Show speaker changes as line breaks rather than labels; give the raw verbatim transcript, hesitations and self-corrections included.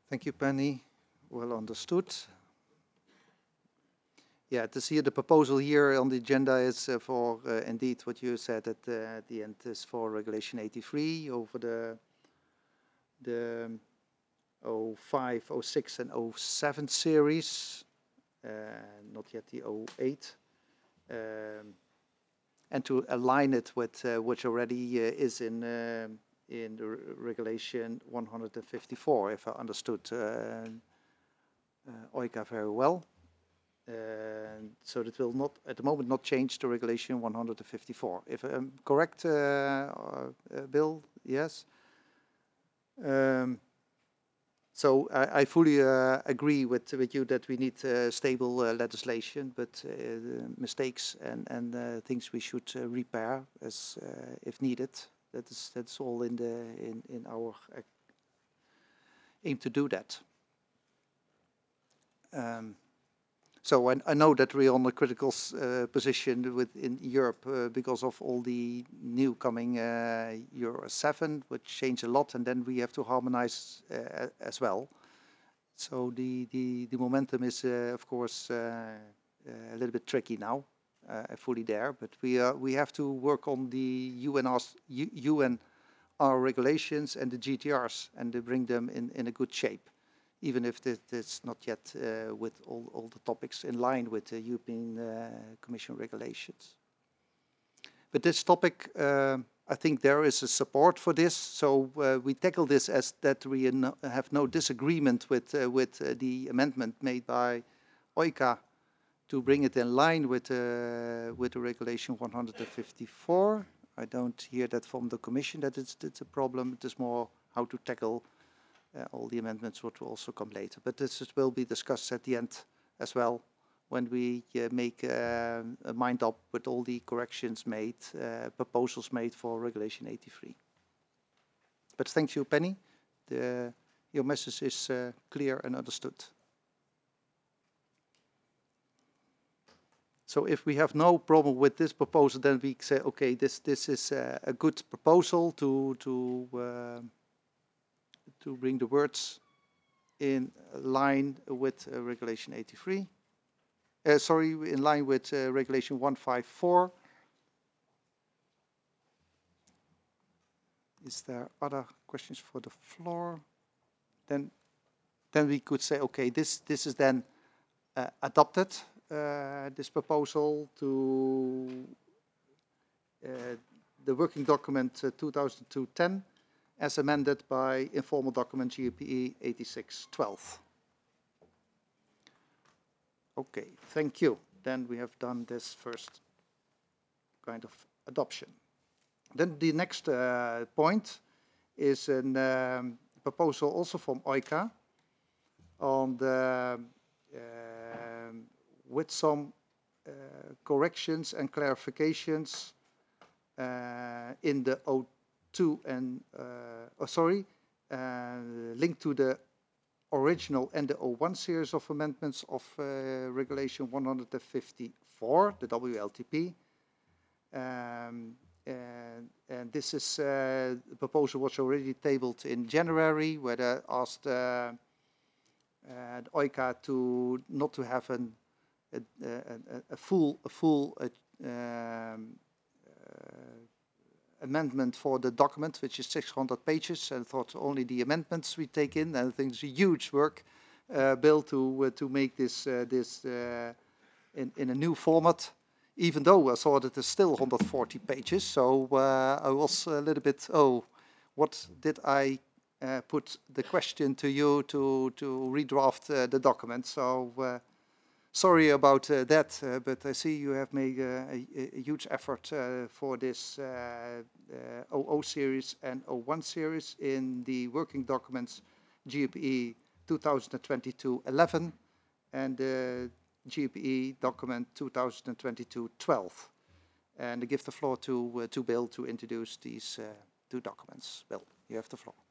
Thank you, Penny. Well understood. Yeah, to see the proposal here on the agenda is uh, for uh, indeed what you said at, uh, at the end is for Regulation eighty-three over the the oh five, oh six and oh seven series, uh, not yet the oh eight, um, and to align it with uh, which already uh, is in uh, in the Regulation one hundred fifty-four, if I understood uh, uh, OICA very well. Uh, so that will not, at the moment, not change to Regulation one hundred fifty-four. If I'm correct, uh, uh, Bill, yes? Um, so I, I fully uh, agree with, with you that we need uh, stable uh, legislation, but uh, mistakes and, and uh, things we should uh, repair as uh, if needed. That is, that's all in, the, in, in our uh, aim to do that. Um, So I, I know that we're on a critical uh, position within Europe uh, because of all the new coming uh, Euro seven, which change a lot, and then we have to harmonize uh, as well. So the, the, the momentum is, uh, of course, uh, a little bit tricky now, uh, fully there, but we, are, we have to work on the U N R, U N R regulations and the G T Rs and to bring them in, in a good shape, even if it's not yet uh, with all, all the topics in line with the European uh, Commission regulations. But this topic, uh, I think there is a support for this, so uh, we tackle this as that we no, have no disagreement with, uh, with uh, the amendment made by OICA to bring it in line with, uh, with the regulation one hundred fifty-four. I don't hear that from the Commission that it's, it's a problem. It is more how to tackle Uh, all the amendments which will also come later. But this is, will be discussed at the end as well when we uh, make uh, a mind up with all the corrections made, uh, proposals made for Regulation eighty-three. But thank you, Penny. The, your message is uh, clear and understood. So if we have no problem with this proposal, then we say, okay, this this is uh, a good proposal to to uh, to bring the words in line with uh, Regulation eighty-three. Uh, sorry, in line with uh, Regulation one fifty-four. Is there other questions for the floor? Then, then we could say, okay, this this is then uh, adopted. Uh, this proposal to uh, the working document uh, two thousand two ten, as amended by informal document G P E eighty-six twelve. Okay, thank you. Then we have done this first kind of adoption. Then the next uh, point is a um, proposal also from OICA on the, um, with some uh, corrections and clarifications uh, in the O two and, uh, oh, sorry, uh, linked to the original and the O one series of amendments of uh, Regulation one hundred fifty-four, the W L T P. Um, and, and this is uh, the proposal was already tabled in January, where they asked uh, uh, OICA to not to have an, a, a, a full a full uh, um, uh, amendment for the document, which is six hundred pages. And thought only the amendments we take in. And I think it's a huge work, uh, Bill, to uh, to make this uh, this uh, in in a new format. Even though I thought it is still one hundred forty pages, so uh, I was a little bit, oh, what did I uh, put the question to you to, to redraft uh, the document? So uh, sorry about uh, that, uh, but I see you have made uh, a, a huge effort uh, for this uh, uh, O O series and O one series in the working documents G P E twenty twenty-two eleven and the G P E document two thousand twenty-two twelve. And I give the floor to, uh, to Bill to introduce these uh, two documents. Bill, you have the floor.